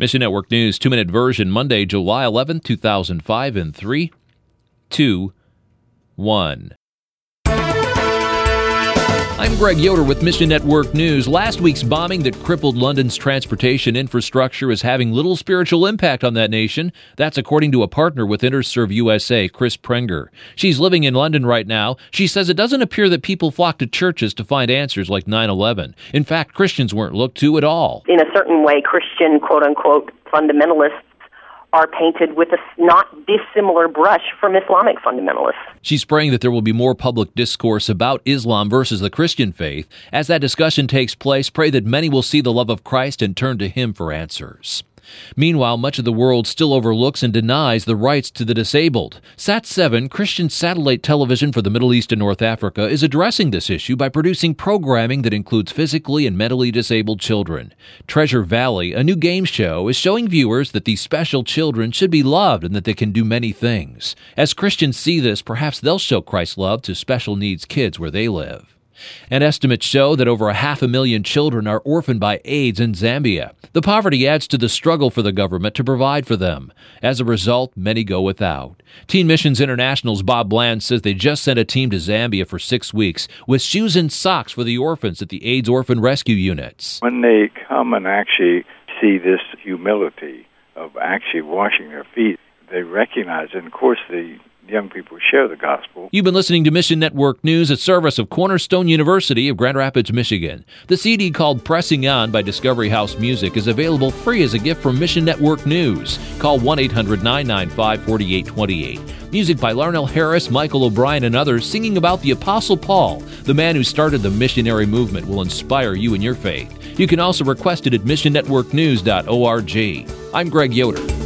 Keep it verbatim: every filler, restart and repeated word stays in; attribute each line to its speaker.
Speaker 1: Mission Network News, two-minute version, Monday, July eleventh, two thousand five, in three, two, one. I'm Greg Yoder with Mission Network News. Last week's bombing that crippled London's transportation infrastructure is having little spiritual impact on that nation. That's according to a partner with InterServe U S A, Chris Prenger. She's living in London right now. She says it doesn't appear that people flock to churches to find answers like nine eleven. In fact, Christians weren't looked to at all.
Speaker 2: In a certain way, Christian, quote-unquote, fundamentalists are painted with a not dissimilar brush from Islamic fundamentalists.
Speaker 1: She's praying that there will be more public discourse about Islam versus the Christian faith. As that discussion takes place, pray that many will see the love of Christ and turn to Him for answers. Meanwhile, much of the world still overlooks and denies the rights to the disabled. Sat seven, Christian satellite television for the Middle East and North Africa, is addressing this issue by producing programming that includes physically and mentally disabled children. Treasure Valley, a new game show, is showing viewers that these special children should be loved and that they can do many things. As Christians see this, perhaps they'll show Christ's love to special needs kids where they live. And estimates show that over a half a million children are orphaned by AIDS in Zambia. The poverty adds to the struggle for the government to provide for them. As a result, many go without. Teen Missions International's Bob Bland says they just sent a team to Zambia for six weeks with shoes and socks for the orphans at the AIDS Orphan Rescue Units.
Speaker 3: When they come and actually see this humility of actually washing their feet, they recognize, and of course the young people share the gospel.
Speaker 1: You've been listening to Mission Network News, a service of Cornerstone University of Grand Rapids, Michigan. The C D called Pressing On by Discovery House Music is available free as a gift from Mission Network News. Call one eight hundred nine nine five four eight two eight. Music by Larnell Harris, Michael O'Brien, and others singing about the Apostle Paul, the man who started the missionary movement, will inspire you in your faith. You can also request it at mission network news dot org. I'm Greg Yoder.